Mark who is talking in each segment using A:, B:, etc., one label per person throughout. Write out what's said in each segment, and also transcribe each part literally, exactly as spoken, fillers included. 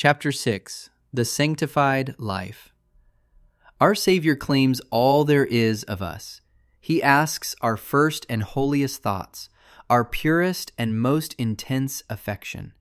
A: Chapter six. The Sanctified Life. Our Savior claims all there is of us. He asks our first and holiest thoughts, our purest and most intense affection.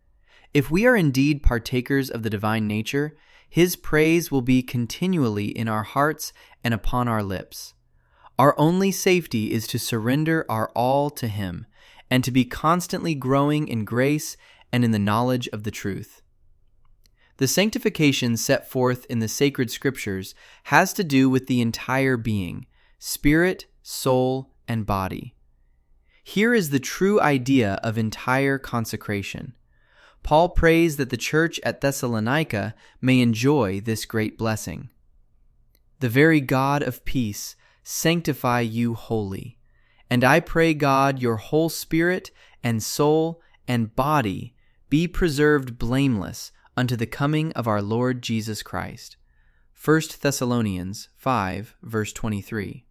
A: If we are indeed partakers of the divine nature, His praise will be continually in our hearts and upon our lips. Our only safety is to surrender our all to Him, and to be constantly growing in grace and in the knowledge of the truth. The sanctification set forth in the sacred scriptures has to do with the entire being, spirit, soul, and body. Here is the true idea of entire consecration. Paul prays that the church at Thessalonica may enjoy this great blessing. The very God of peace sanctify you wholly, and I pray God your whole spirit and soul and body be preserved blameless unto the coming of our Lord Jesus Christ. First Thessalonians five, verse twenty-three.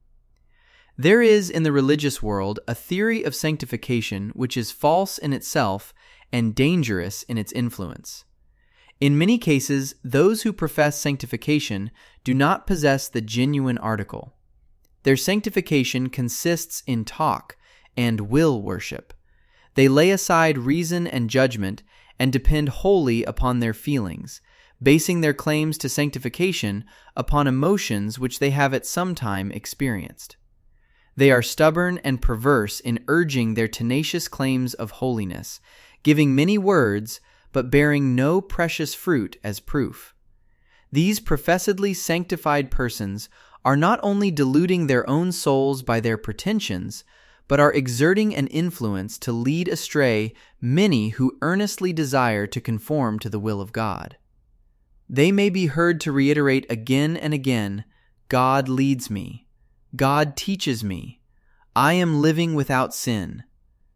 A: There is in the religious world a theory of sanctification which is false in itself and dangerous in its influence. In many cases, those who profess sanctification do not possess the genuine article. Their sanctification consists in talk and will worship. They lay aside reason and judgment and depend wholly upon their feelings, basing their claims to sanctification upon emotions which they have at some time experienced. They are stubborn and perverse in urging their tenacious claims of holiness, giving many words, but bearing no precious fruit as proof. These professedly sanctified persons are not only deluding their own souls by their pretensions, but are exerting an influence to lead astray many who earnestly desire to conform to the will of God. They may be heard to reiterate again and again, God leads me, God teaches me, I am living without sin.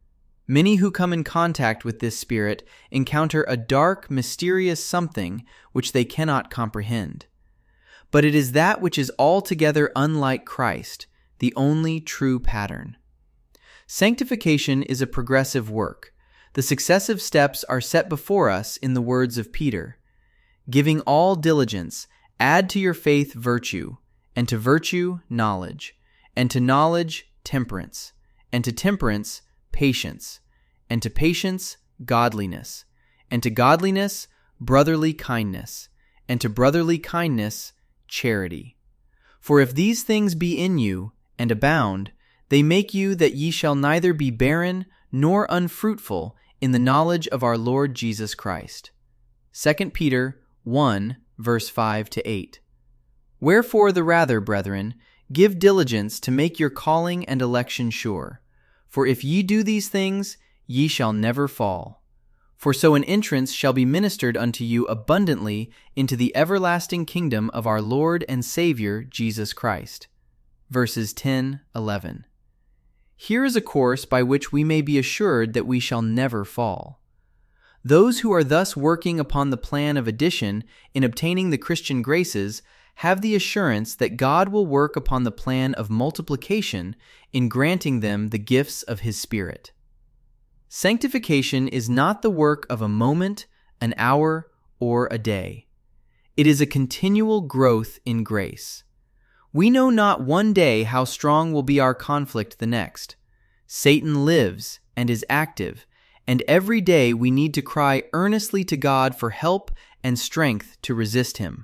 A: Many who come in contact with this spirit encounter a dark, mysterious something which they cannot comprehend. But it is that which is altogether unlike Christ, the only true pattern. Sanctification is a progressive work. The successive steps are set before us in the words of Peter. Giving all diligence, add to your faith virtue, and to virtue knowledge, and to knowledge temperance, and to temperance patience, and to patience godliness, and to godliness brotherly kindness, and to brotherly kindness charity. For if these things be in you, and abound, they make you that ye shall neither be barren nor unfruitful in the knowledge of our Lord Jesus Christ. Second Peter one, verse five to eight. Wherefore the rather, brethren, give diligence to make your calling and election sure. For if ye do these things, ye shall never fall. For so an entrance shall be ministered unto you abundantly into the everlasting kingdom of our Lord and Savior Jesus Christ. Verses ten, eleven. Here is a course by which we may be assured that we shall never fall. Those who are thus working upon the plan of addition in obtaining the Christian graces have the assurance that God will work upon the plan of multiplication in granting them the gifts of His Spirit. Sanctification is not the work of a moment, an hour, or a day. It is a continual growth in grace. We know not one day how strong will be our conflict the next. Satan lives and is active, and every day we need to cry earnestly to God for help and strength to resist him.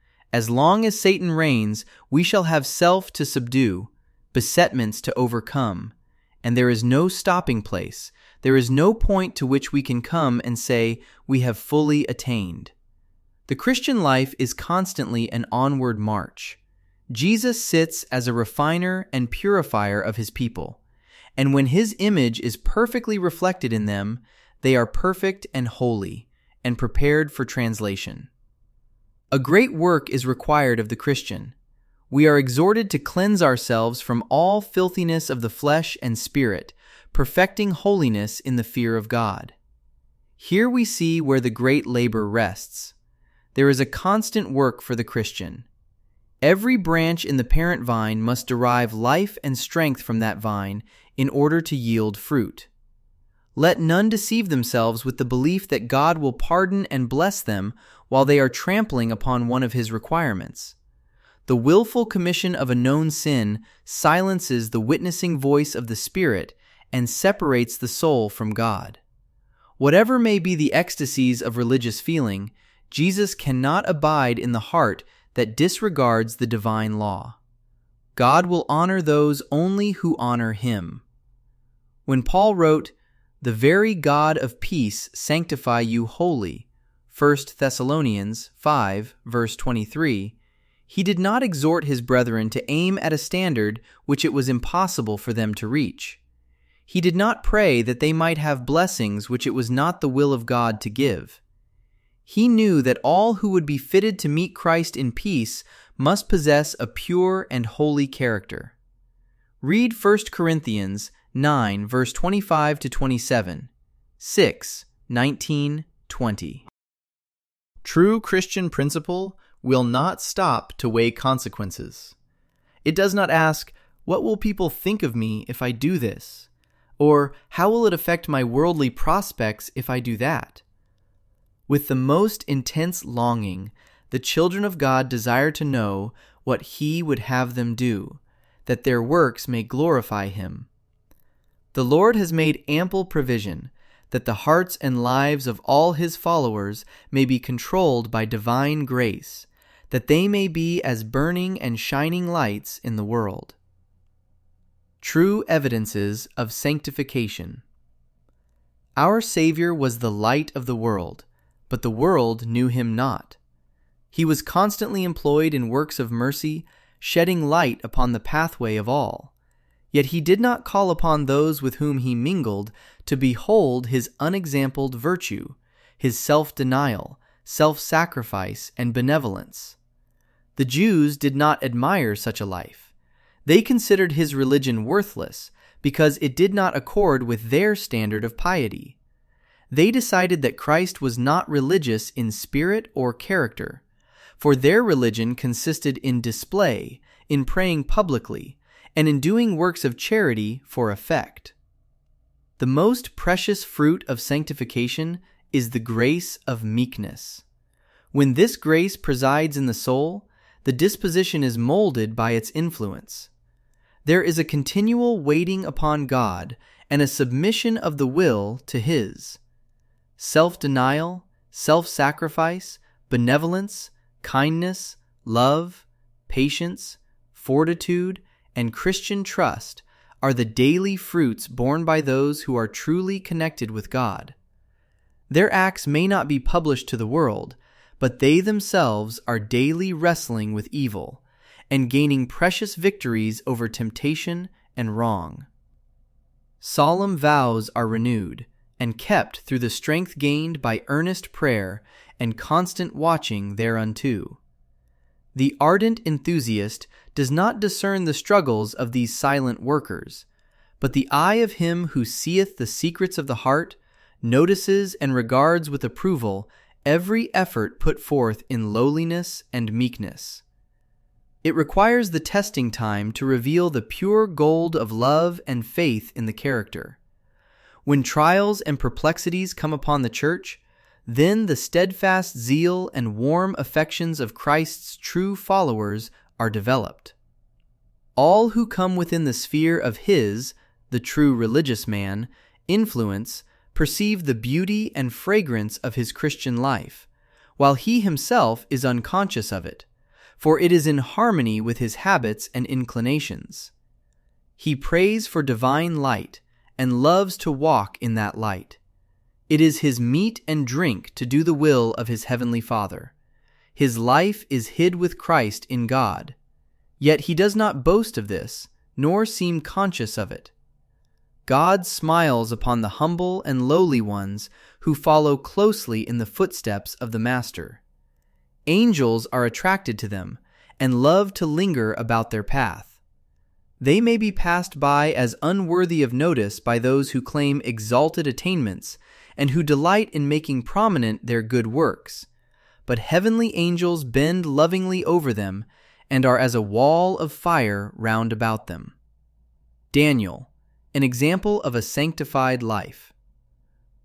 A: As long as Satan reigns, we shall have self to subdue, besetments to overcome, and there is no stopping place. There is no point to which we can come and say we have fully attained. The Christian life is constantly an onward march. Jesus sits as a refiner and purifier of his people, and when his image is perfectly reflected in them, they are perfect and holy, and prepared for translation. A great work is required of the Christian. We are exhorted to cleanse ourselves from all filthiness of the flesh and spirit, perfecting holiness in the fear of God. Here we see where the great labor rests. There is a constant work for the Christian. Every branch in the parent vine must derive life and strength from that vine in order to yield fruit. Let none deceive themselves with the belief that God will pardon and bless them while they are trampling upon one of his requirements. The willful commission of a known sin silences the witnessing voice of the Spirit and separates the soul from God. Whatever may be the ecstasies of religious feeling, Jesus cannot abide in the heart that disregards the divine law. God will honor those only who honor him. When Paul wrote, "The very God of peace sanctify you wholly," First Thessalonians five, verse twenty-three, he did not exhort his brethren to aim at a standard which it was impossible for them to reach. He did not pray that they might have blessings which it was not the will of God to give. He knew that all who would be fitted to meet Christ in peace must possess a pure and holy character. Read First Corinthians nine, verse twenty-five to twenty-seven, six, nineteen, twenty. True Christian principle will not stop to weigh consequences. It does not ask, "What will people think of me if I do this?" Or, "How will it affect my worldly prospects if I do that?" With the most intense longing, the children of God desire to know what he would have them do, that their works may glorify him. The Lord has made ample provision that the hearts and lives of all his followers may be controlled by divine grace, that they may be as burning and shining lights in the world. True evidences of sanctification. Our Savior was the light of the world, but the world knew him not. He was constantly employed in works of mercy, shedding light upon the pathway of all. Yet he did not call upon those with whom he mingled to behold his unexampled virtue, his self-denial, self-sacrifice, and benevolence. The Jews did not admire such a life. They considered his religion worthless because it did not accord with their standard of piety. They decided that Christ was not religious in spirit or character, for their religion consisted in display, in praying publicly, and in doing works of charity for effect. The most precious fruit of sanctification is the grace of meekness. When this grace presides in the soul, the disposition is molded by its influence. There is a continual waiting upon God and a submission of the will to his. Self-denial, self-sacrifice, benevolence, kindness, love, patience, fortitude, and Christian trust are the daily fruits borne by those who are truly connected with God. Their acts may not be published to the world, but they themselves are daily wrestling with evil and gaining precious victories over temptation and wrong. Solemn vows are renewed and kept through the strength gained by earnest prayer and constant watching thereunto. The ardent enthusiast does not discern the struggles of these silent workers, but the eye of him who seeth the secrets of the heart notices and regards with approval every effort put forth in lowliness and meekness. It requires the testing time to reveal the pure gold of love and faith in the character. When trials and perplexities come upon the church, then the steadfast zeal and warm affections of Christ's true followers are developed. All who come within the sphere of his, the true religious man, influence perceive the beauty and fragrance of his Christian life, while he himself is unconscious of it, for it is in harmony with his habits and inclinations. He prays for divine light and loves to walk in that light. It is his meat and drink to do the will of his heavenly Father. His life is hid with Christ in God, yet he does not boast of this, nor seem conscious of it. God smiles upon the humble and lowly ones who follow closely in the footsteps of the Master. Angels are attracted to them and love to linger about their path. They may be passed by as unworthy of notice by those who claim exalted attainments and who delight in making prominent their good works, but heavenly angels bend lovingly over them and are as a wall of fire round about them. Daniel, an example of a sanctified life.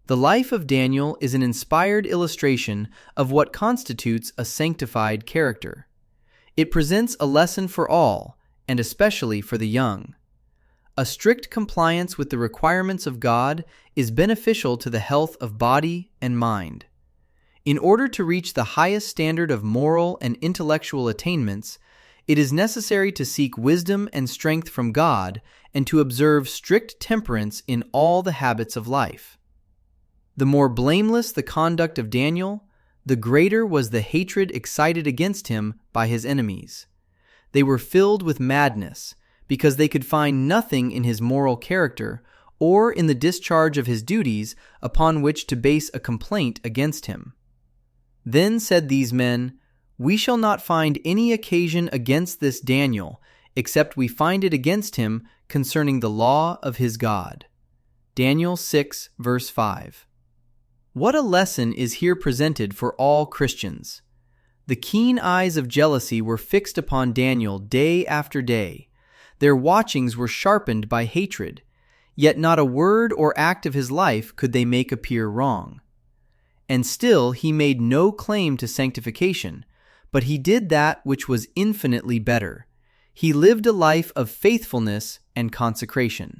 A: The life of Daniel is an inspired illustration of what constitutes a sanctified character. It presents a lesson for all, and especially for the young. A strict compliance with the requirements of God is beneficial to the health of body and mind. In order to reach the highest standard of moral and intellectual attainments, it is necessary to seek wisdom and strength from God and to observe strict temperance in all the habits of life. The more blameless the conduct of Daniel, the greater was the hatred excited against him by his enemies. They were filled with madness because they could find nothing in his moral character or in the discharge of his duties upon which to base a complaint against him. Then said these men, "We shall not find any occasion against this Daniel, except we find it against him concerning the law of his God." Daniel six, verse five. What a lesson is here presented for all Christians. The keen eyes of jealousy were fixed upon Daniel day after day. Their watchings were sharpened by hatred, yet not a word or act of his life could they make appear wrong. And still he made no claim to sanctification, but he did that which was infinitely better. He lived a life of faithfulness and consecration.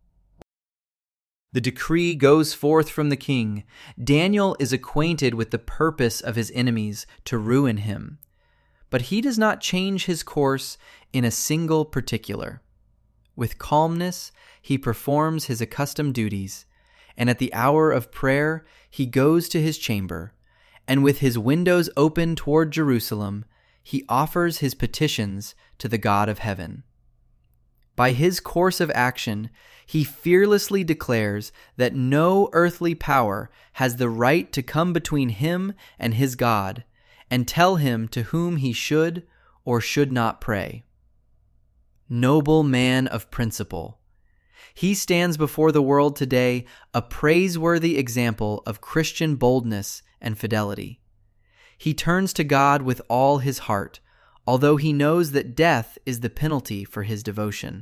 A: The decree goes forth from the king. Daniel is acquainted with the purpose of his enemies to ruin him. But he does not change his course in a single particular. With calmness, he performs his accustomed duties, and at the hour of prayer, he goes to his chamber, and with his windows open toward Jerusalem, he offers his petitions to the God of heaven. By his course of action, he fearlessly declares that no earthly power has the right to come between him and his God and tell him to whom he should or should not pray. Noble man of principle. He stands before the world today a praiseworthy example of Christian boldness and fidelity. He turns to God with all his heart, although he knows that death is the penalty for his devotion.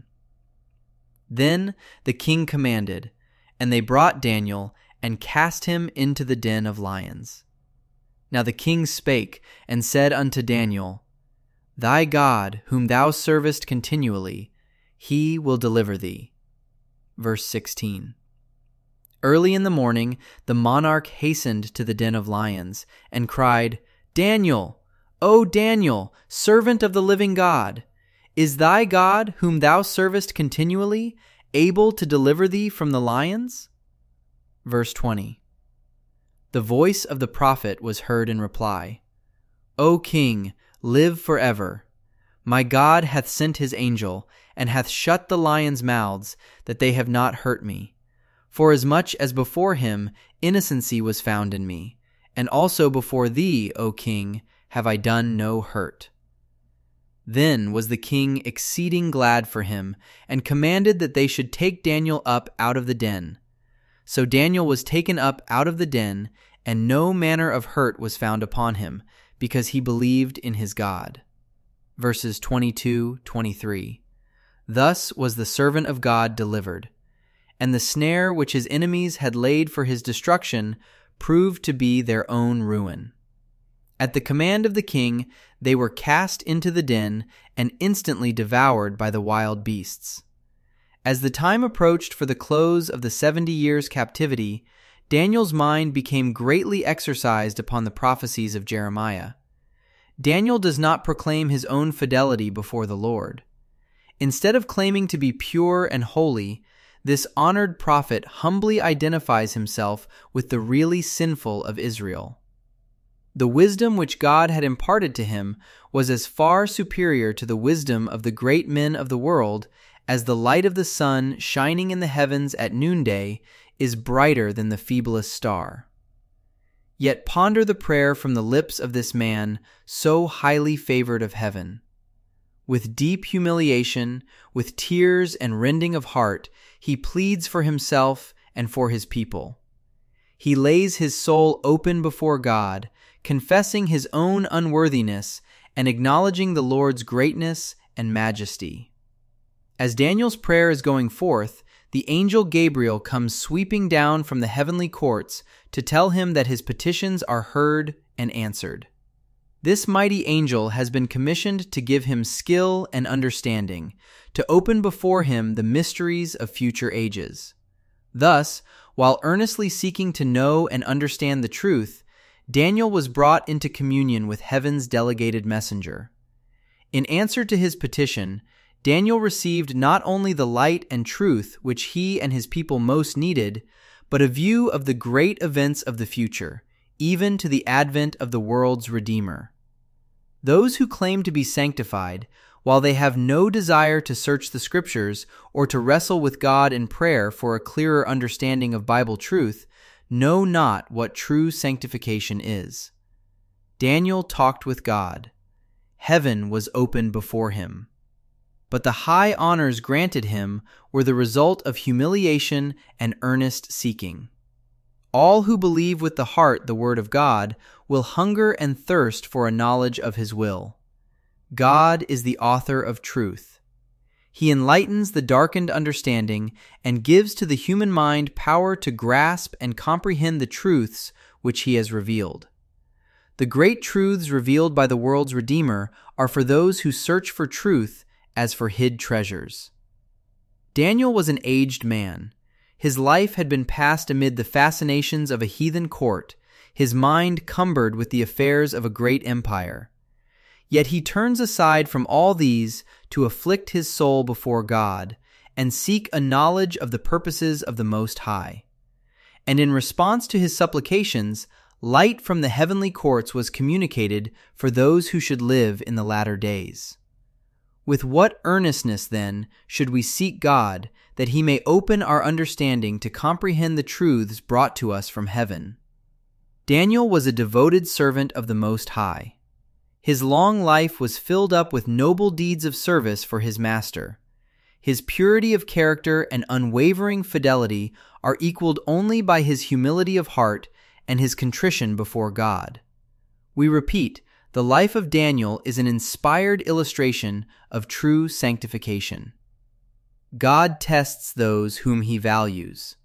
A: Then the king commanded, and they brought Daniel and cast him into the den of lions. Now the king spake and said unto Daniel, Thy God, whom thou servest continually, he will deliver thee. Verse sixteen. Early in the morning the monarch hastened to the den of lions and cried, Daniel, O Daniel, servant of the living God, is thy God, whom thou servest continually, able to deliver thee from the lions? Verse twenty. The voice of the prophet was heard in reply, O king, live forever. My God hath sent his angel, and hath shut the lions' mouths, that they have not hurt me. Forasmuch as before him innocency was found in me, and also before thee, O king, have I done no hurt. Then was the king exceeding glad for him, and commanded that they should take Daniel up out of the den. So Daniel was taken up out of the den, and no manner of hurt was found upon him, because he believed in his God. Verses twenty-two, twenty-three. Thus was the servant of God delivered, and the snare which his enemies had laid for his destruction proved to be their own ruin. At the command of the king, they were cast into the den and instantly devoured by the wild beasts. As the time approached for the close of the seventy years' captivity, Daniel's mind became greatly exercised upon the prophecies of Jeremiah. Daniel does not proclaim his own fidelity before the Lord. Instead of claiming to be pure and holy, this honored prophet humbly identifies himself with the really sinful of Israel. The wisdom which God had imparted to him was as far superior to the wisdom of the great men of the world as the light of the sun shining in the heavens at noonday is brighter than the feeblest star. Yet ponder the prayer from the lips of this man so highly favored of heaven. With deep humiliation, with tears and rending of heart, he pleads for himself and for his people. He lays his soul open before God, confessing his own unworthiness and acknowledging the Lord's greatness and majesty. As Daniel's prayer is going forth, the angel Gabriel comes sweeping down from the heavenly courts to tell him that his petitions are heard and answered. This mighty angel has been commissioned to give him skill and understanding, to open before him the mysteries of future ages. Thus, while earnestly seeking to know and understand the truth, Daniel was brought into communion with heaven's delegated messenger. In answer to his petition, Daniel received not only the light and truth which he and his people most needed, but a view of the great events of the future, even to the advent of the world's Redeemer. Those who claim to be sanctified, while they have no desire to search the Scriptures or to wrestle with God in prayer for a clearer understanding of Bible truth, know not what true sanctification is. Daniel talked with God. Heaven was open before him. But the high honors granted him were the result of humiliation and earnest seeking. All who believe with the heart the Word of God will hunger and thirst for a knowledge of His will. God is the author of truth. He enlightens the darkened understanding and gives to the human mind power to grasp and comprehend the truths which He has revealed. The great truths revealed by the world's Redeemer are for those who search for truth as for hid treasures. Daniel was an aged man. His life had been passed amid the fascinations of a heathen court, his mind cumbered with the affairs of a great empire. Yet he turns aside from all these to afflict his soul before God and seek a knowledge of the purposes of the Most High. And in response to his supplications, light from the heavenly courts was communicated for those who should live in the latter days. With what earnestness, then, should we seek God, that He may open our understanding to comprehend the truths brought to us from heaven? Daniel was a devoted servant of the Most High. His long life was filled up with noble deeds of service for his master. His purity of character and unwavering fidelity are equaled only by his humility of heart and his contrition before God. We repeat, the life of Daniel is an inspired illustration of true sanctification. God tests those whom He values.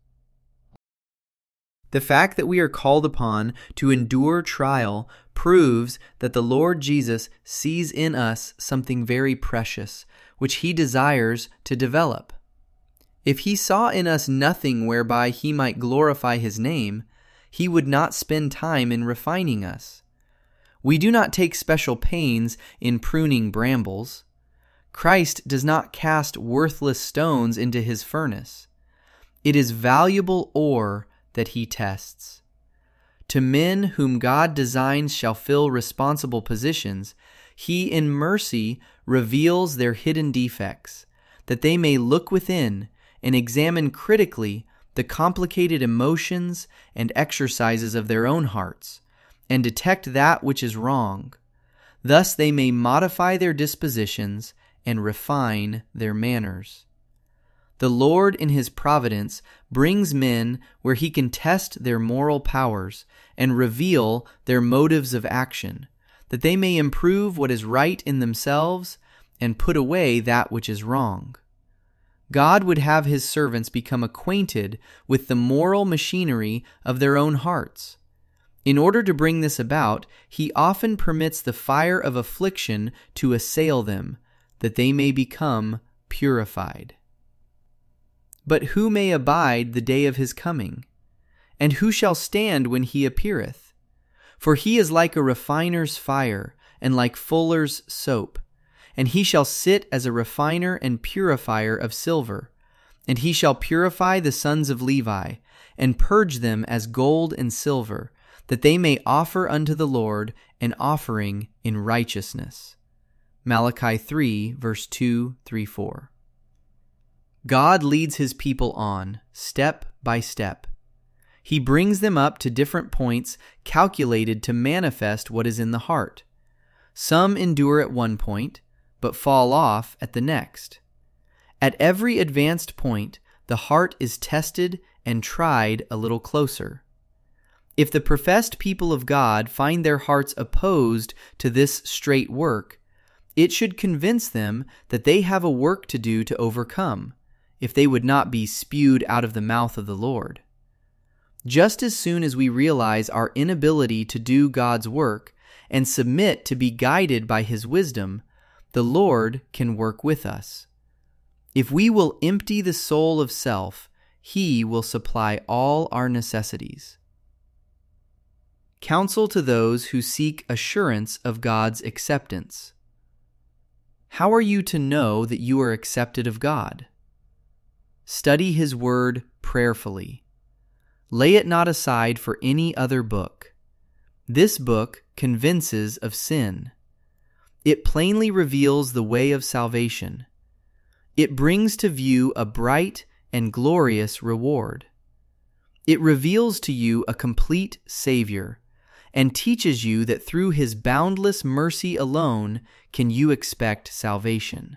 A: The fact that we are called upon to endure trial proves that the Lord Jesus sees in us something very precious, which He desires to develop. If He saw in us nothing whereby He might glorify His name, He would not spend time in refining us. We do not take special pains in pruning brambles. Christ does not cast worthless stones into His furnace. It is valuable ore that He tests. To men whom God designs shall fill responsible positions, He in mercy reveals their hidden defects, that they may look within and examine critically the complicated emotions and exercises of their own hearts, and detect that which is wrong. Thus they may modify their dispositions and refine their manners. The Lord in His providence brings men where He can test their moral powers and reveal their motives of action, that they may improve what is right in themselves and put away that which is wrong. God would have His servants become acquainted with the moral machinery of their own hearts. In order to bring this about, He often permits the fire of affliction to assail them, that they may become purified. But who may abide the day of His coming? And who shall stand when He appeareth? For He is like a refiner's fire, and like fuller's soap. And He shall sit as a refiner and purifier of silver. And He shall purify the sons of Levi, and purge them as gold and silver, that they may offer unto the Lord an offering in righteousness. Malachi three, verse two, three, four. God leads His people on, step by step. He brings them up to different points calculated to manifest what is in the heart. Some endure at one point, but fall off at the next. At every advanced point, the heart is tested and tried a little closer. If the professed people of God find their hearts opposed to this straight work, it should convince them that they have a work to do to overcome, if they would not be spewed out of the mouth of the Lord. Just as soon as we realize our inability to do God's work and submit to be guided by His wisdom, the Lord can work with us. If we will empty the soul of self, He will supply all our necessities. Counsel to those who seek assurance of God's acceptance. How are you to know that you are accepted of God? Study His Word prayerfully. Lay it not aside for any other book. This book convinces of sin. It plainly reveals the way of salvation. It brings to view a bright and glorious reward. It reveals to you a complete Savior and teaches you that through His boundless mercy alone can you expect salvation.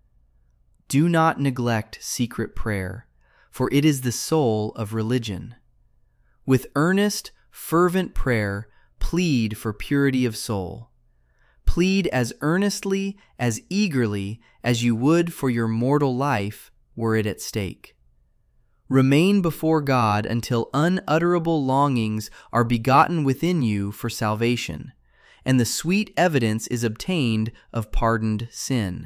A: Do not neglect secret prayer, for it is the soul of religion. With earnest, fervent prayer, plead for purity of soul. Plead as earnestly, as eagerly as you would for your mortal life were it at stake. Remain before God until unutterable longings are begotten within you for salvation, and the sweet evidence is obtained of pardoned sin.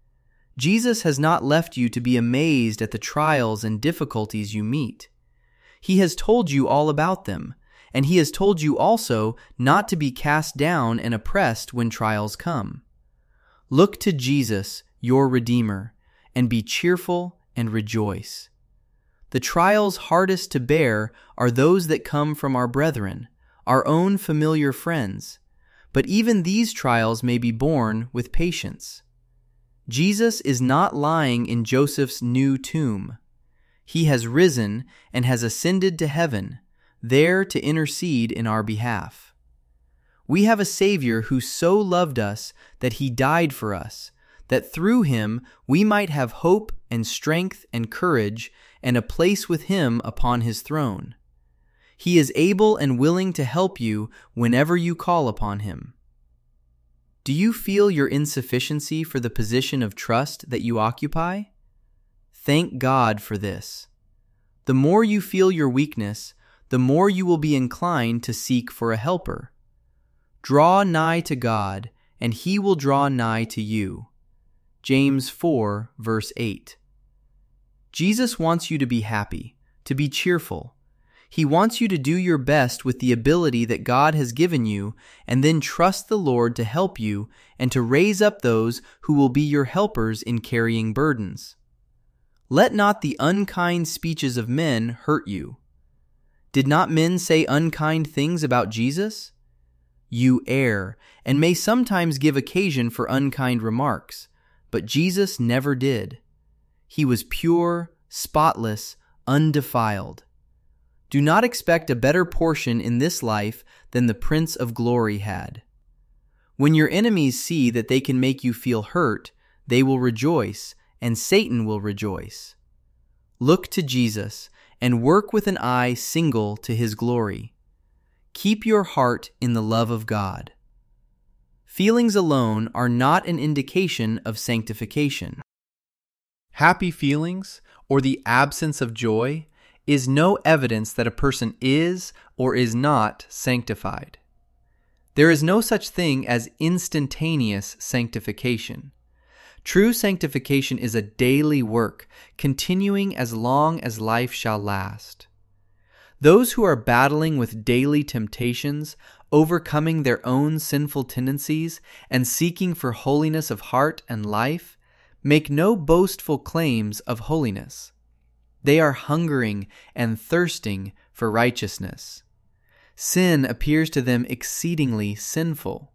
A: Jesus has not left you to be amazed at the trials and difficulties you meet. He has told you all about them, and He has told you also not to be cast down and oppressed when trials come. Look to Jesus, your Redeemer, and be cheerful and rejoice. The trials hardest to bear are those that come from our brethren, our own familiar friends, but even these trials may be borne with patience. Jesus is not lying in Joseph's new tomb. He has risen and has ascended to heaven, there to intercede in our behalf. We have a Savior who so loved us that He died for us, that through Him we might have hope and strength and courage and a place with Him upon His throne. He is able and willing to help you whenever you call upon Him. Do you feel your insufficiency for the position of trust that you occupy? Thank God for this. The more you feel your weakness, the more you will be inclined to seek for a helper. Draw nigh to God, and He will draw nigh to you. James four, verse eight. Jesus wants you to be happy, to be cheerful. He wants you to do your best with the ability that God has given you, and then trust the Lord to help you and to raise up those who will be your helpers in carrying burdens. Let not the unkind speeches of men hurt you. Did not men say unkind things about Jesus? You err, and may sometimes give occasion for unkind remarks, but Jesus never did. He was pure, spotless, undefiled. Do not expect a better portion in this life than the Prince of Glory had. When your enemies see that they can make you feel hurt, they will rejoice, and Satan will rejoice. Look to Jesus, and work with an eye single to His glory. Keep your heart in the love of God. Feelings alone are not an indication of sanctification. Happy feelings, or the absence of joy, is no evidence that a person is or is not sanctified. There is no such thing as instantaneous sanctification. True sanctification is a daily work, continuing as long as life shall last. Those who are battling with daily temptations, overcoming their own sinful tendencies, and seeking for holiness of heart and life, make no boastful claims of holiness. They are hungering and thirsting for righteousness. Sin appears to them exceedingly sinful.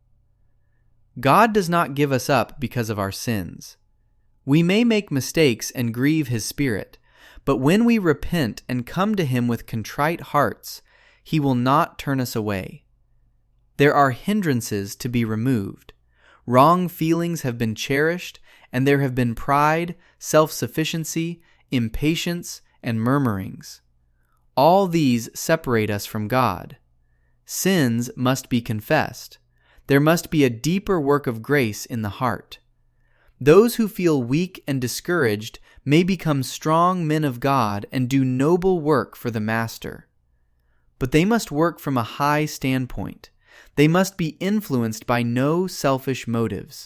A: God does not give us up because of our sins. We may make mistakes and grieve His Spirit, but when we repent and come to Him with contrite hearts, He will not turn us away. There are hindrances to be removed. Wrong feelings have been cherished, and there have been pride, self-sufficiency, impatience, and murmurings. All these separate us from God. Sins must be confessed. There must be a deeper work of grace in the heart. Those who feel weak and discouraged may become strong men of God and do noble work for the Master. But they must work from a high standpoint. They must be influenced by no selfish motives.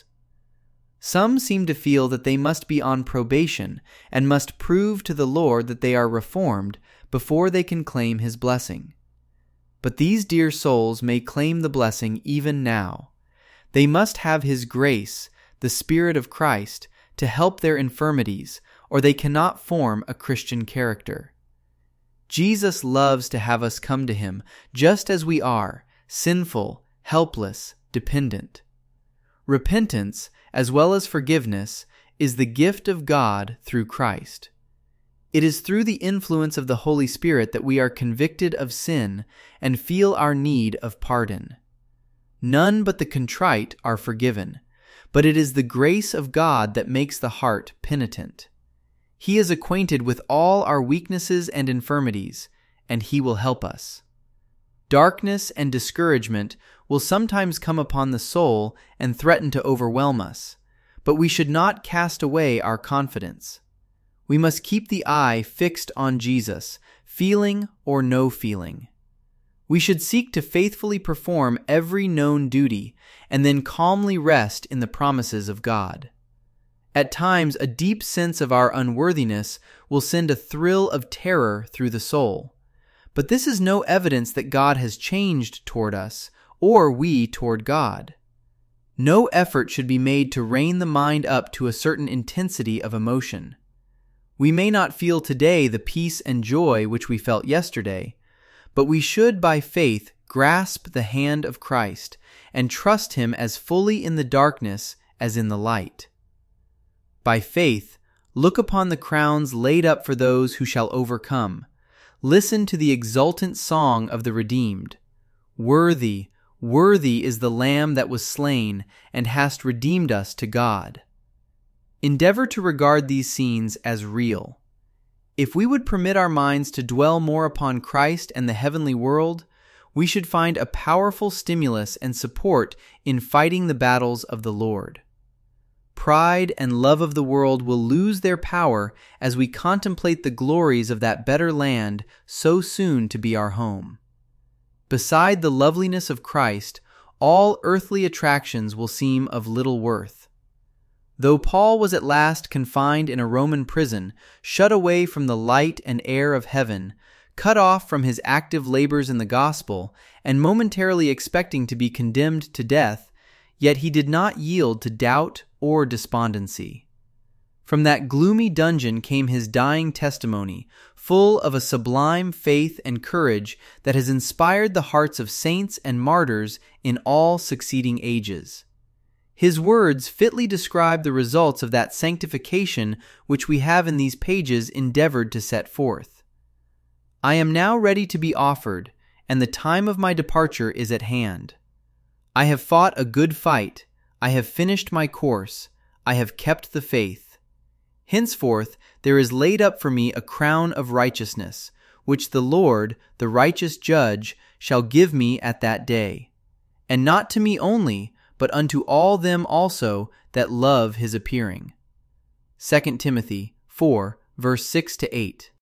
A: Some seem to feel that they must be on probation and must prove to the Lord that they are reformed before they can claim His blessing. But these dear souls may claim the blessing even now. They must have His grace, the Spirit of Christ, to help their infirmities, or they cannot form a Christian character. Jesus loves to have us come to Him just as we are, sinful, helpless, dependent. Repentance, as well as forgiveness, is the gift of God through Christ. It is through the influence of the Holy Spirit that we are convicted of sin and feel our need of pardon. None but the contrite are forgiven, but it is the grace of God that makes the heart penitent. He is acquainted with all our weaknesses and infirmities, and He will help us. Darkness and discouragement will sometimes come upon the soul and threaten to overwhelm us, but we should not cast away our confidence. We must keep the eye fixed on Jesus, feeling or no feeling. We should seek to faithfully perform every known duty and then calmly rest in the promises of God. At times, a deep sense of our unworthiness will send a thrill of terror through the soul. But this is no evidence that God has changed toward us, or we toward God. No effort should be made to rein the mind up to a certain intensity of emotion. We may not feel today the peace and joy which we felt yesterday, but we should by faith grasp the hand of Christ and trust Him as fully in the darkness as in the light. By faith, look upon the crowns laid up for those who shall overcome. Listen to the exultant song of the redeemed. Worthy, worthy is the Lamb that was slain, and hast redeemed us to God. Endeavor to regard these scenes as real. If we would permit our minds to dwell more upon Christ and the heavenly world, we should find a powerful stimulus and support in fighting the battles of the Lord. Pride and love of the world will lose their power as we contemplate the glories of that better land so soon to be our home. Beside the loveliness of Christ, all earthly attractions will seem of little worth. Though Paul was at last confined in a Roman prison, shut away from the light and air of heaven, cut off from his active labors in the gospel, and momentarily expecting to be condemned to death, yet he did not yield to doubt or despondency. From that gloomy dungeon came his dying testimony, full of a sublime faith and courage that has inspired the hearts of saints and martyrs in all succeeding ages. His words fitly describe the results of that sanctification which we have in these pages endeavored to set forth. I am now ready to be offered, and the time of my departure is at hand. I have fought a good fight. I have finished my course. I have kept the faith. Henceforth there is laid up for me a crown of righteousness, which the Lord, the righteous judge, shall give me at that day. And not to me only, but unto all them also that love His appearing. Second Timothy four, verse six to eight.